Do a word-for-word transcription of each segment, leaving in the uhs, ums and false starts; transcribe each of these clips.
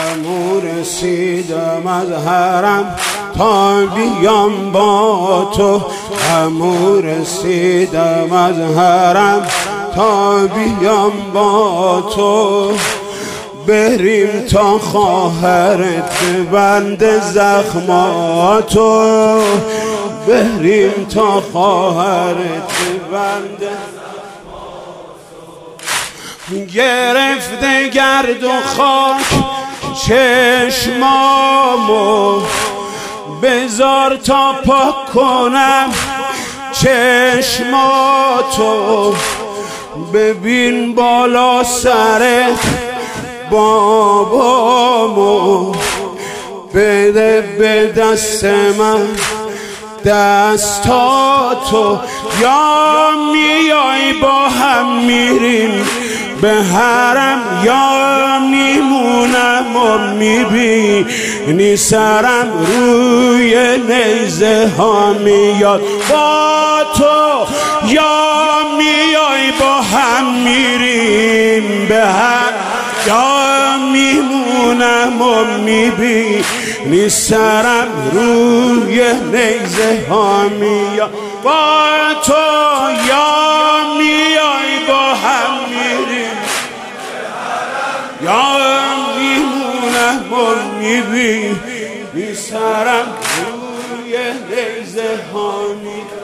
عمو رسیدم از حرم تا بیام با تو، عمو رسیدم از حرم تا بیام با تو، بریم تا خواهرت بند زخماتو، بریم تا خواهرت بند گرفته گرد و خاک چشمامو، بذار تا پاک کنم چشماتو، ببین بالا سرت بابامو، بده به دست من دستاتو، یا میای با هم میریم به حرم، یا میمونم و میبینی سرم روی نیزه ها میاد با تو، یا میای با هم میریم به حرم، یا میمونم و میبینی سرم روی نیزه ها میاد با تو، یا میای با هم میریم یا میمونم و میبینی سرم روی نیزه ها میاد.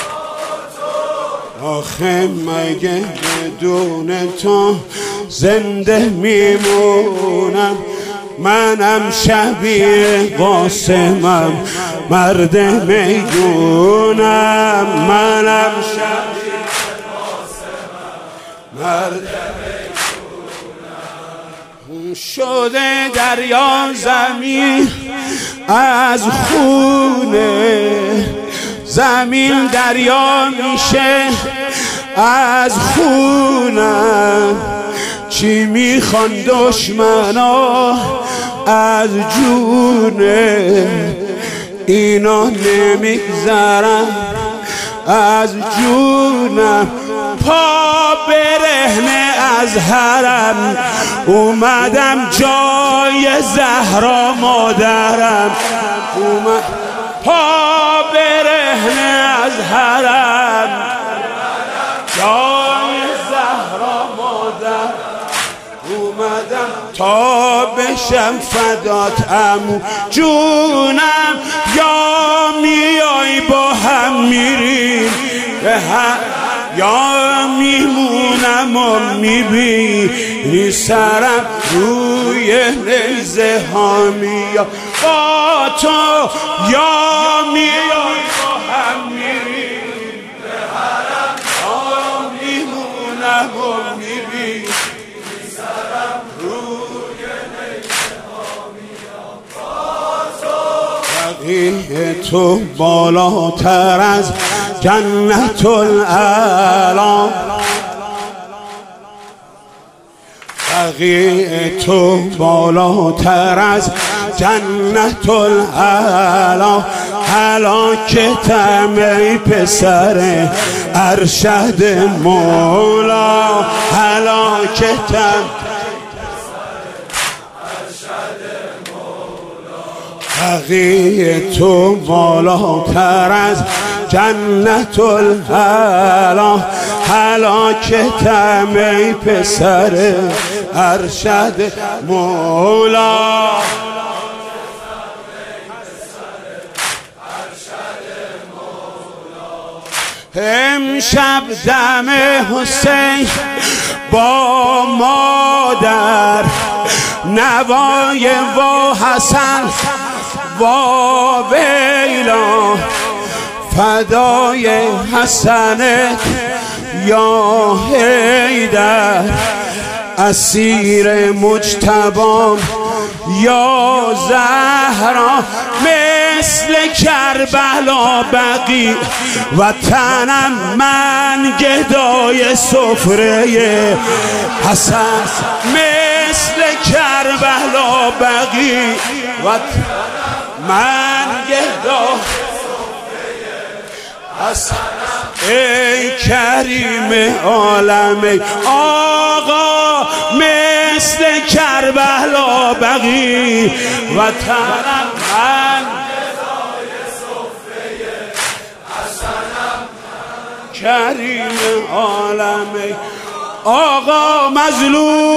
آخه مگه بدون تو زنده میمونم، منم شبیه قاسمم مرد میگونم، منم شبیه قاسمم مرد میگونم، شده دریا زمین از خونه، زمین دریا میشه از خونم، چی میخوان دشمنا از جونه، اینا نمیگذرن از جونم، پا برهنه از حرم اومدم جای زهرا مادرم، اومد پا برهنه از حرم جای زهرا مادر، اومدم تا بشم فدات عمو جونم، یا میای با هم میریم به هم، یا میمونم و میبینی سرم روی نیزه ها میاد با تو، یا میای با هم میریم به حرم، یا میمونم و میبینی سرم روی نیزه ها میاد با تو، بقیه تو بالاتر از جنت الاعلی، بقیه تو بالاتر از جنت الاعلی، هلاکتم ای پسر ارشد مولا، هلاکتم بقیه تو بالاتر از جنت الاعلی، هلاکتم ای پسر ارشد مولا، امشب دم حسین با مادر، نوای و حسن و ویلا، فدای حسنت یا حیدر، اسیر مجتبام یا زهرا، مثل کربلا بقی وطنم من گدای سفره حسن، مثل کربلا بقی وطنم من گدای حسن، ای کریم عالم آقا، مثل کربلا یا بقی وطنم من کریم عالم آقا مظلوم